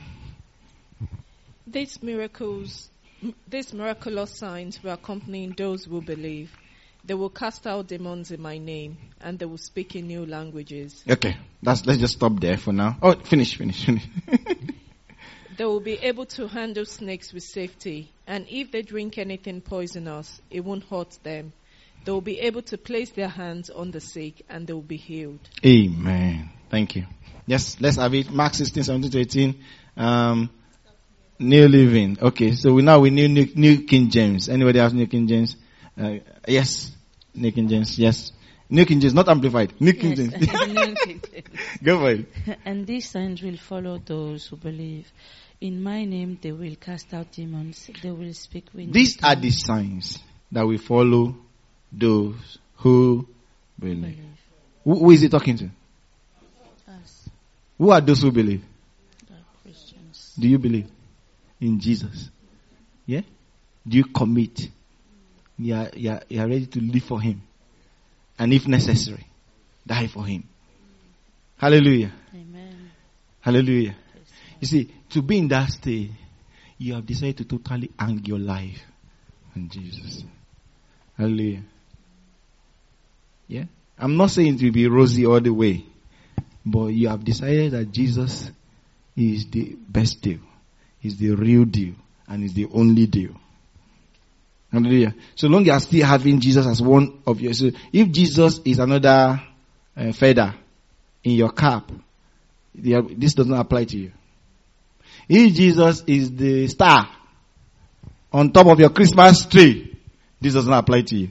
These miracles, these miraculous signs will accompany those who believe. They will cast out demons in my name, and they will speak in new languages. Okay. That's, let's just stop there for now. Oh, finish, finish, finish. They will be able to handle snakes with safety, and if they drink anything poisonous, it won't hurt them. They will be able to place their hands on the sick, and they will be healed. Amen. Thank you. Yes, let's have it. Mark sixteen, seventeen to eighteen. Um, New Living. Okay, so we now we new, new New King James. Anybody have New King James? Uh, yes, New King James. Yes, New King James, not amplified. New King yes, James. New King James. Go for it. And these signs will follow those who believe. In my name they will cast out demons. They will speak with These are the signs that will follow those who believe. believe. Who, who is he talking to? Us. Who are those who believe? The Christians. Do you believe in Jesus? Yeah? Do you commit? You are, you are, you are ready to live for him. And if necessary, die for him. Hallelujah. Amen. Hallelujah. You see, to be in that state, you have decided to totally hang your life on Jesus. Hallelujah. Yeah? I'm not saying it will be rosy all the way, but you have decided that Jesus is the best deal. He's the real deal. And is the only deal. Hallelujah. So long you are still having Jesus as one of your, so if Jesus is another uh, feather in your cap, this does not apply to you. If Jesus is the star on top of your Christmas tree, this does not apply to you.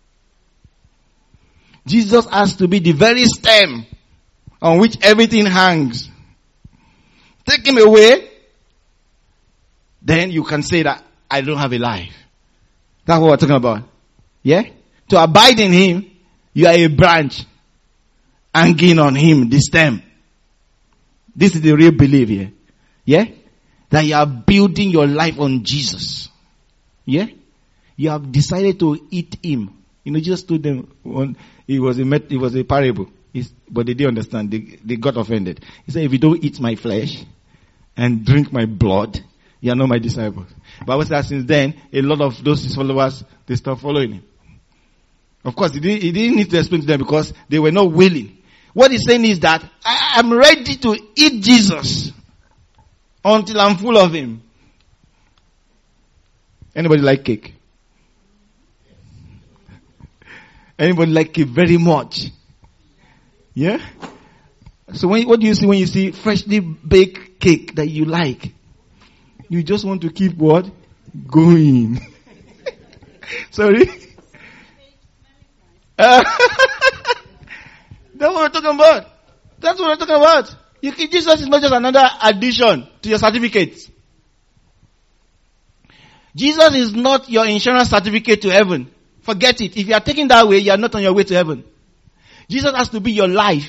Jesus has to be the very stem on which everything hangs. Take him away, then you can say that I don't have a life. That's what we're talking about. Yeah? To abide in him, you are a branch hanging on him, the stem. This is the real belief here. Yeah? That you are building your life on Jesus. Yeah? You have decided to eat him. You know, Jesus told them, one, it was a met, it was a parable. It's, but they didn't understand. They, they got offended. He said, if you don't eat my flesh and drink my blood, you are not my disciples. But Bible says since then, a lot of those his followers, they stopped following him. Of course, he didn't, he didn't need to explain to them because they were not willing. What he's saying is that I am ready to eat Jesus until I'm full of him. Anybody like cake? Anybody like cake very much? Yeah? So when, what do you see when you see freshly baked cake that you like? You just want to keep what? Going. Sorry? Uh, that's what we're talking about. That's what we're talking about. You, Jesus is not just another addition to your certificate. Jesus is not your insurance certificate to heaven. Forget it. If you are taking that way, you are not on your way to heaven. Jesus has to be your life.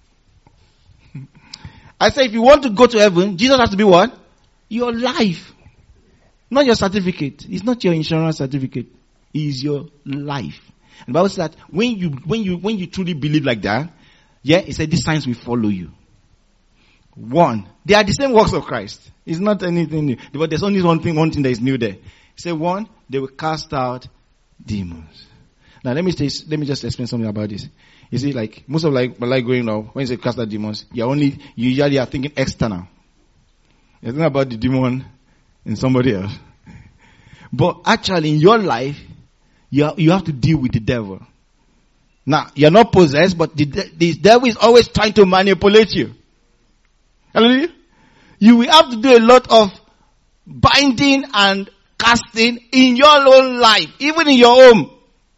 I say if you want to go to heaven, Jesus has to be what? Your life. Not your certificate. It's not your insurance certificate. It is your life. And the Bible says that when you, when you, when you truly believe like that, yeah, it said these signs will follow you. One, they are the same works of Christ. It's not anything new. But there's only one thing, one thing that is new there. He said one, they will cast out demons. Now let me say, let me just explain something about this. You see, like, most of like, like going now, when you say cast out demons, you're only, you usually are thinking external. You're thinking about the demon in somebody else. But actually in your life, you have, you have to deal with the devil. Now, you're not possessed, but the, the devil is always trying to manipulate you. Hallelujah. You will have to do a lot of binding and casting in your own life, even in your home.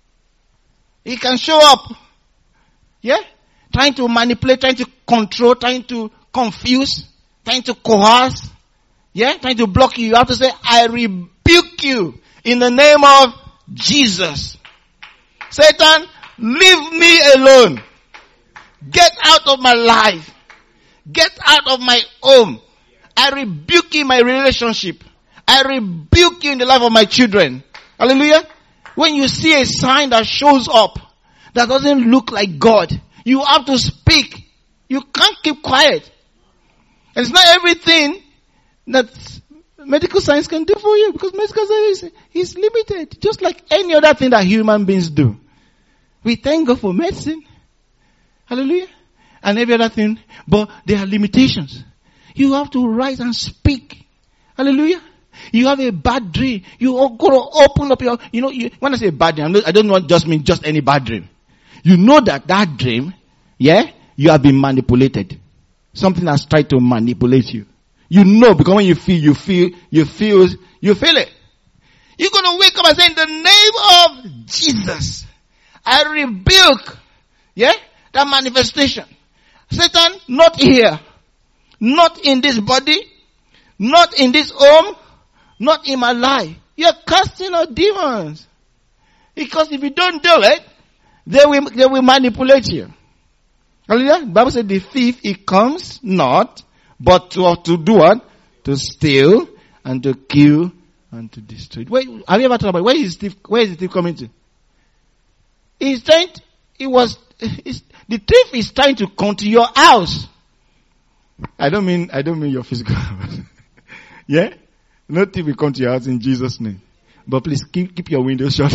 He can show up. Yeah? Trying to manipulate, trying to control, trying to confuse, trying to coerce. Yeah? Trying to block you. You have to say, I rebuke you in the name of Jesus. Satan, leave me alone. Get out of my life. Get out of my home. I rebuke you in my relationship. I rebuke you in the life of my children. Hallelujah. When you see a sign that shows up that doesn't look like God, you have to speak. You can't keep quiet. And it's not everything that medical science can do for you, because medical science is, is limited, just like any other thing that human beings do. We thank God for medicine. Hallelujah. And every other thing. But there are limitations. You have to rise and speak. Hallelujah. You have a bad dream. You got to open up your, you know, you, when I say bad dream, I don't want just mean just any bad dream. You know that that dream, yeah, you have been manipulated. Something has tried to manipulate you. You know, because when you feel, you feel, you feel, you feel it. You're going to wake up and say, in the name of Jesus, I rebuke, yeah, that manifestation. Satan, not here. Not in this body. Not in this home. Not in my life. You're casting out demons. Because if you don't do it, they will, they will manipulate you. Hallelujah. The Bible said the thief, he comes not, but to, to do what? To steal and to kill and to destroy. Where, have you ever thought about it? Where is the thief, where is the thief coming to? He's trying to, he was, he's, The thief is trying to come to your house. I don't mean, I don't mean your physical house. Yeah? No thief will come to your house in Jesus' name. But please keep, keep your windows shut.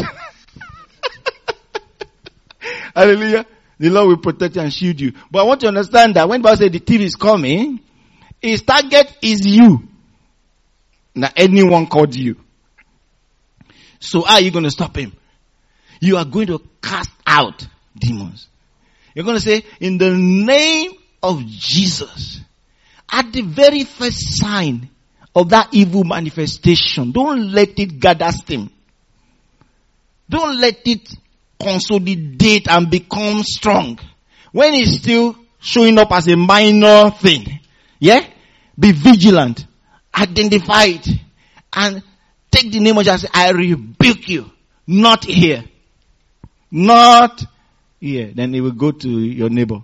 Hallelujah. The Lord will protect you and shield you. But I want to understand that when the Bible says the thief is coming, his target is you. Not anyone called you. So how are you going to stop him? You are going to cast out demons. You're going to say, in the name of Jesus, at the very first sign of that evil manifestation, don't let it gather steam. Don't let it consolidate and become strong. When it's still showing up as a minor thing, yeah? Be vigilant. Identify it. And take the name of Jesus. I rebuke you. Not here. Not here. Then it will go to your neighbor.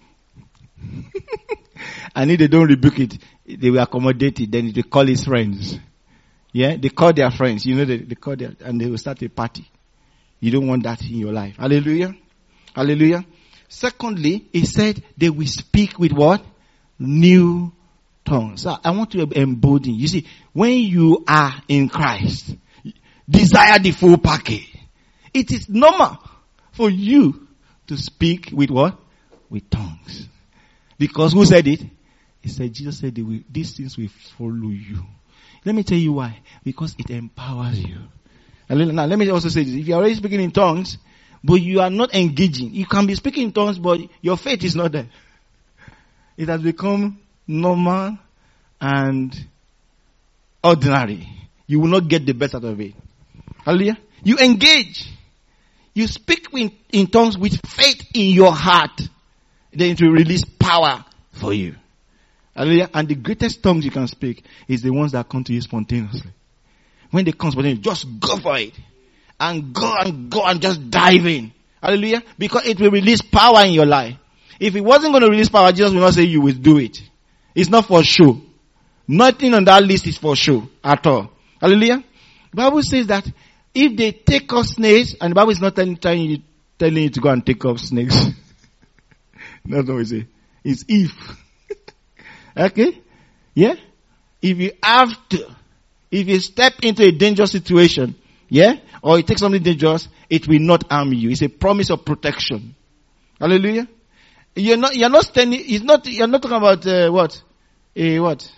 And if they don't rebuke it, they will accommodate it. Then they call his friends. Yeah? They call their friends. You know, they, they call their, and they will start a party. You don't want that in your life. Hallelujah. Hallelujah. Secondly, he said they will speak with what? New tongues. So I want to embolden. You see, when you are in Christ, desire the full package. It is normal for you to speak with what? With tongues. Because who said it? He said, Jesus said, they will, these things will follow you. Let me tell you why. Because it empowers you. Now, let me also say this. If you are already speaking in tongues, but you are not engaging, you can be speaking in tongues, but your faith is not there. It has become normal and ordinary. You will not get the best out of it. Hallelujah. You engage. You speak in, in tongues with faith in your heart. Then it will release power for you. Hallelujah. And the greatest tongues you can speak is the ones that come to you spontaneously. When they come spontaneously, just go for it. And go and go and just dive in. Hallelujah. Because it will release power in your life. If it wasn't going to release power, Jesus will not say you will do it. It's not for show. Nothing on that list is for show at all. Hallelujah. The Bible says that if they take up snakes, and the Bible is not telling, telling, you, telling you to go and take up snakes. That's what we say. It's if. Okay? Yeah? If you have to, if you step into a dangerous situation, yeah? Or you take something dangerous, it will not harm you. It's a promise of protection. Hallelujah. You're not, you're not standing, it's not, you're not talking about, uh, what? A what?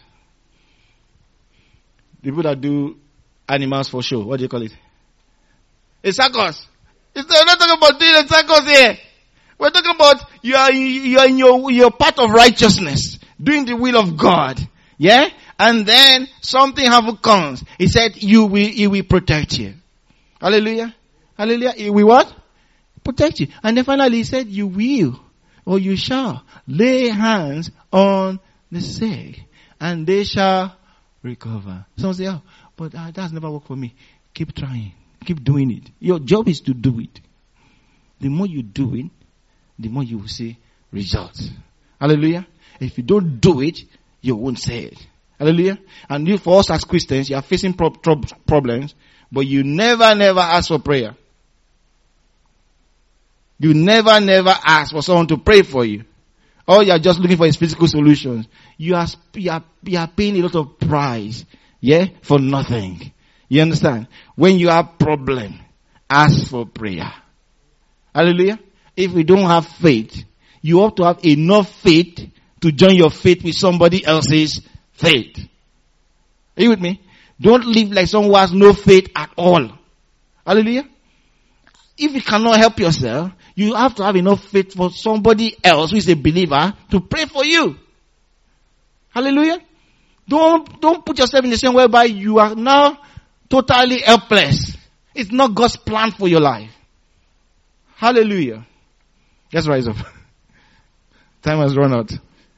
The people that do animals for show. What do you call it? A circus. It's not, we're not talking about doing a circus here. We're talking about you are, you are in your, your path of righteousness. Doing the will of God. Yeah? And then something happen comes. He said, you will, he will protect you. Hallelujah. Hallelujah. He will what? Protect you. And then finally he said, you will, or you shall lay hands on the sick, and they shall recover. Some say, oh, but uh, that's never worked for me. Keep trying. Keep doing it. Your job is to do it. The more you do it, the more you will see results. Hallelujah. If you don't do it, you won't say it. Hallelujah. And you, for us as Christians, you are facing pro- pro- problems, but you never, never ask for prayer. You never, never ask for someone to pray for you. All you are just looking for is physical solutions. You are, you are, you are paying a lot of price, yeah, for nothing. You understand? When you have problem, ask for prayer. Hallelujah. If we don't have faith, you have to have enough faith to join your faith with somebody else's faith. Are you with me? Don't live like someone who has no faith at all. Hallelujah. If you cannot help yourself, you have to have enough faith for somebody else who is a believer to pray for you. Hallelujah. Don't, don't put yourself in the same whereby you are now totally helpless. It's not God's plan for your life. Hallelujah. Let's rise up. Time has run out.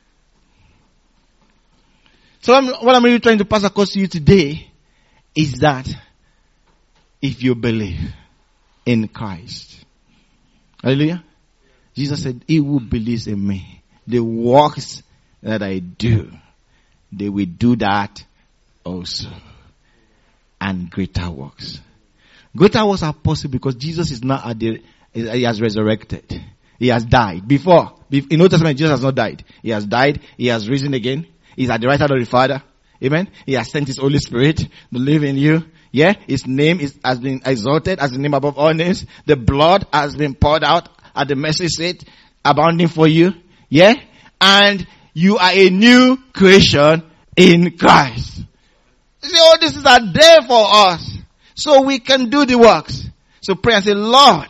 So I'm, what I'm really trying to pass across to you today is that if you believe in Christ. Hallelujah. Jesus said, he who believes in me, the works that I do, they will do that also. And greater works. Greater works are possible because Jesus is not at the, he has resurrected. He has died. Before, in Old Testament, Jesus has not died. He has died. He has risen again. He's at the right hand of the Father. Amen. He has sent His Holy Spirit to live in you. Yeah. His name is, has been exalted as the name above all names. The blood has been poured out at the mercy seat, abounding for you. Yeah. And you are a new creation in Christ. You see, all this is a day for us. So we can do the works. So pray and say, Lord,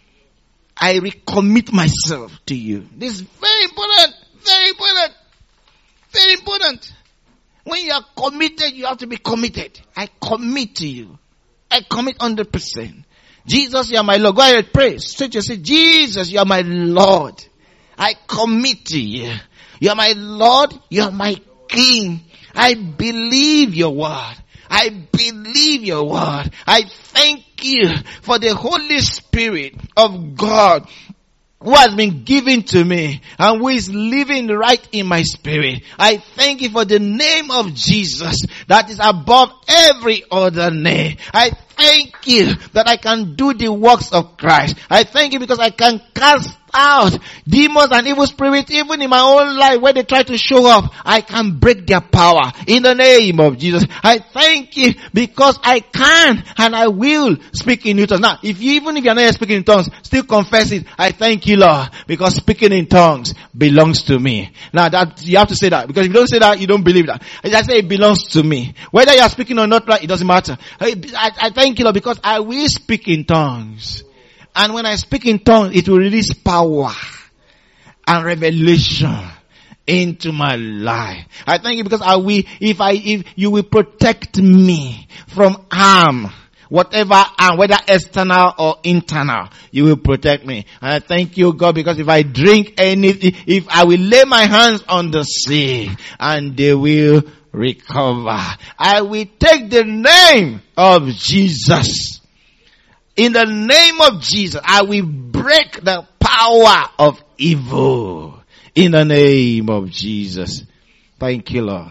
I recommit myself to you. This is very important. Very important. Very important. When you are committed, you have to be committed. I commit to you. I commit one hundred percent. Jesus, you are my Lord. Go ahead and pray. Straight to say, Jesus, you are my Lord. I commit to you. You are my Lord. You are my King. I believe your word. I believe your word. I thank you for the Holy Spirit of God who has been given to me and who is living right in my spirit. I thank you for the name of Jesus that is above every other name. I thank you that I can do the works of Christ. I thank you because I can cast out demons and evil spirits even in my own life where they try to show up. I can break their power in the name of Jesus. I thank you because I can and I will speak in new tongues. Now, if you, even if you're not yet speaking in tongues, still confess it. I thank you, Lord, because speaking in tongues belongs to me. Now that, you have to say that, because if you don't say that, you don't believe that. I just say it belongs to me. Whether you are speaking or not, it doesn't matter. I, I, I thank you, Lord, because I will speak in tongues. And when I speak in tongues, it will release power and revelation into my life. I thank you because I will, if I, if you will protect me from harm, whatever, and whether external or internal, you will protect me. And I thank you, God, because if I drink anything, if I will lay my hands on the sea and they will recover, I will take the name of Jesus. In the name of Jesus, I will break the power of evil. In the name of Jesus. Thank you, Lord.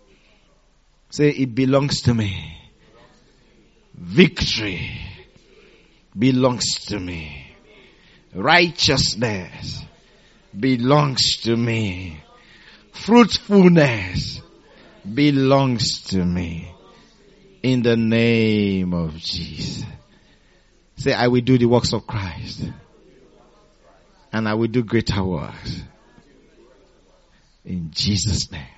Say, it belongs to me. Victory belongs to me. Righteousness belongs to me. Fruitfulness belongs to me. In the name of Jesus. Say, I will do the works of Christ. And I will do greater works. In Jesus' name.